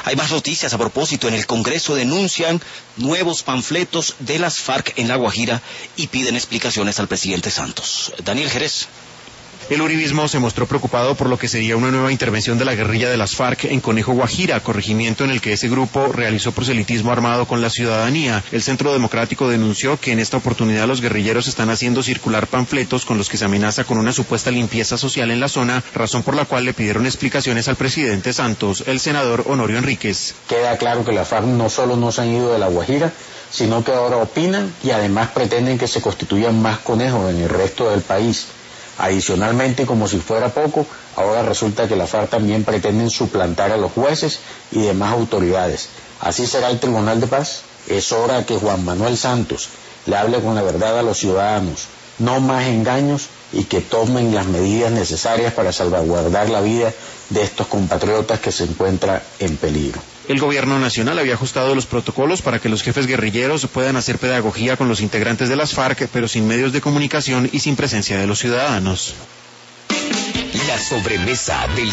Hay más noticias a propósito. En el Congreso denuncian nuevos panfletos de las FARC en La Guajira y piden explicaciones al presidente Santos. Daniel Jerez. El uribismo se mostró preocupado por lo que sería una nueva intervención de la guerrilla de las FARC en Conejo Guajira, corregimiento en el que ese grupo realizó proselitismo armado con la ciudadanía. El Centro Democrático denunció que en esta oportunidad los guerrilleros están haciendo circular panfletos con los que se amenaza con una supuesta limpieza social en la zona, razón por la cual le pidieron explicaciones al presidente Santos. El senador Honorio Enríquez. Queda claro que las FARC no solo no se han ido de La Guajira, sino que ahora opinan y además pretenden que se constituyan más conejos en el resto del país. Adicionalmente, como si fuera poco, ahora resulta que la FARC también pretenden suplantar a los jueces y demás autoridades. ¿Así será el Tribunal de Paz? Es hora que Juan Manuel Santos le hable con la verdad a los ciudadanos, no más engaños, y que tomen las medidas necesarias para salvaguardar la vida de estos compatriotas que se encuentran en peligro. El gobierno nacional había ajustado los protocolos para que los jefes guerrilleros puedan hacer pedagogía con los integrantes de las FARC, pero sin medios de comunicación y sin presencia de los ciudadanos. La sobremesa del